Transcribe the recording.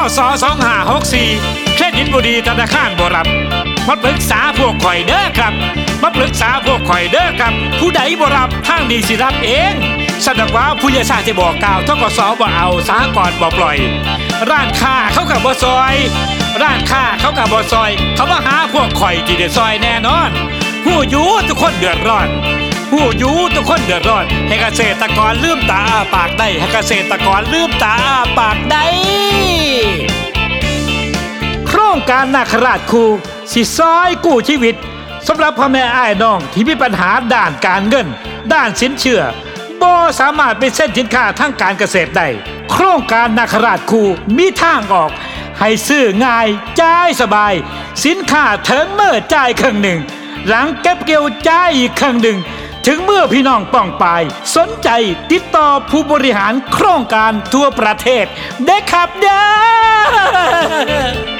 ศ2564เครดิตบ่ดีธนาคารบ่รับมาปรึกษาพวกข่อยเด้อครับมาปรึกษาพวกข่อยเด้อครับผู้ใดบ่รับทางนี้สิรับเองสะดอกว่าผู้ใหญ่ชาติบอกกล่าวธกสบ่เอาสหกรณ์บ่ปล่อยร้านค้าเขาก็บ่ซอยร้านค้าเขาก็บ่ซอยเขามาหาพวกข่อยที่ได้ซอยแน่นอนผู้อยู่ทุกคนเดือดร้อนผู้อยู่ทุกคนเดือดร้อนให้เกษตรกรลืมตาอ้าปากได้ให้เกษตรกรลืมตาอ้าปากได้โครงการนาคราชครูสิซอยกู้ชีวิตสำหรับพ่อแม่อ้ายน้องที่มีปัญหาด้านการเงินด้านสินเชื่อบ่สามารถไปเซ็นสินค้าทางการเกษตรได้โครงการนาคราชครูมีทางออกให้ซื้อง่ายจ่ายสบายสินค้าถึงมือจ่ายครึ่งหนึ่งหลังเก็บเกี่ยวจ่ายอีกครึ่งหนึ่งถึงเมื่อพี่น้องป้องปายสนใจติดต่อผู้บริหารโครงการทั่วประเทศได้ครับเด้อ